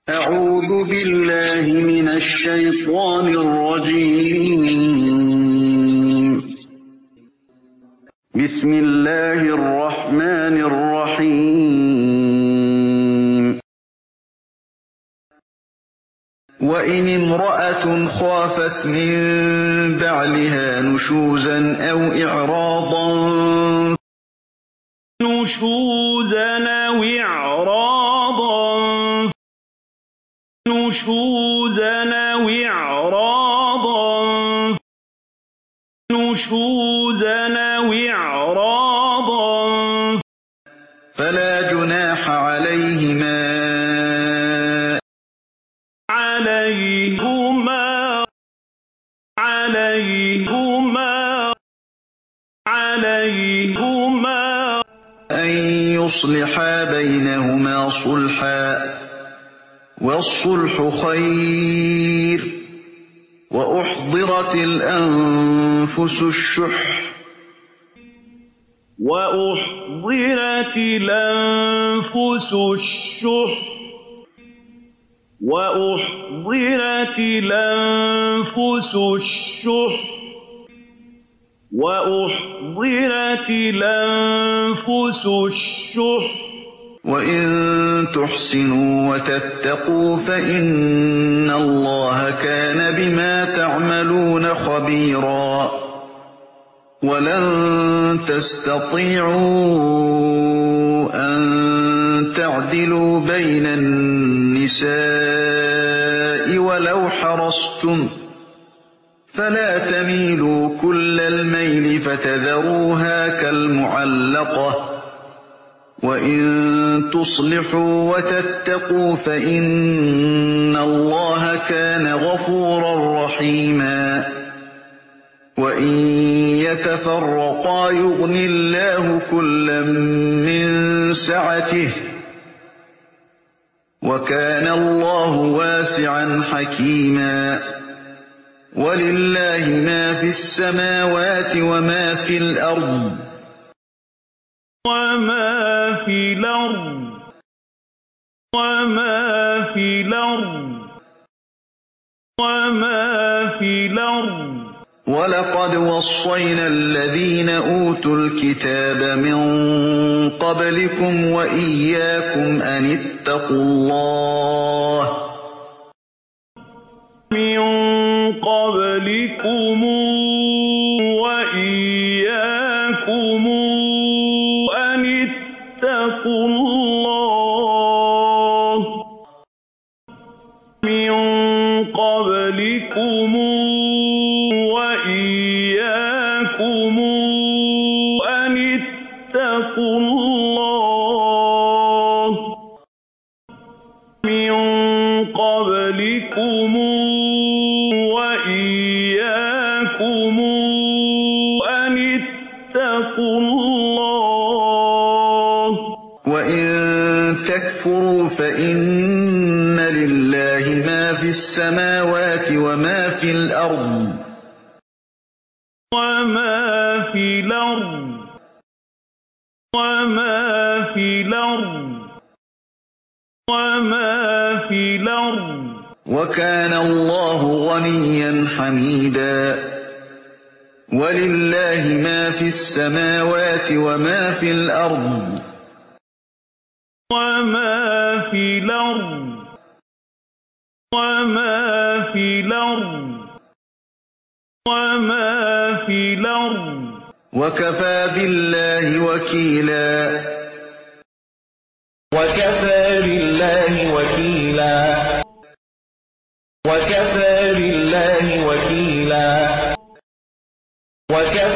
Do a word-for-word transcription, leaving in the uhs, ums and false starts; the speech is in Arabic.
أعوذ بالله من الشيطان الرجيم. بسم الله الرحمن الرحيم. وإن امرأة خافت من بعلها نشوزا أو إعراضا نشوزا أو إعراضا نشوزا أو إعراضا نشوزا أو إعراضا فلا جناح عليهما عليهما عليهما عليهما أن يصلحا بينهما صلحا، والصلح خير. وأحضرت الأنفس الشح وأحضرت الأنفس الشح وأحضرت الأنفس الشح وأحضرت الأنفس الشح وإن تحسنوا وتتقوا فإن الله كان بما تعملون خبيرا. ولن تستطيعوا أن تعدلوا بين النساء ولو حرصتم، فلا تميلوا كل الميل فتذروها كالمعلقة. وإن تصلحوا وتتقوا فإن الله كان غفورا رحيما. وإن يتفرقا يغن الله كلا من سعته، وكان الله واسعا حكيما. ولله ما في السماوات وما في الأرض وما في الأرض وما في الأرض وما في الأرض ولقد وصينا الذين أوتوا الكتاب من قبلكم وإياكم أن اتقوا الله من قبلكم وإياكم أن اتقوا الله من قبلكم وإياكم أن اتقوا الله من قبلكم وإياكم أن اتقوا الله. وإن تكفروا فإن لله ما في السماوات وما في الأرض وما في الأرض وما في الأرض وما في الأرض وكان الله غنيا حميدا. ولله ما في السماوات وما في الأرض وما في الأرض وما في الأرض وما في الأرض وكفى بالله وكيلا. وكفى بالله وكيلا وكفى بالله وكيلا وكفى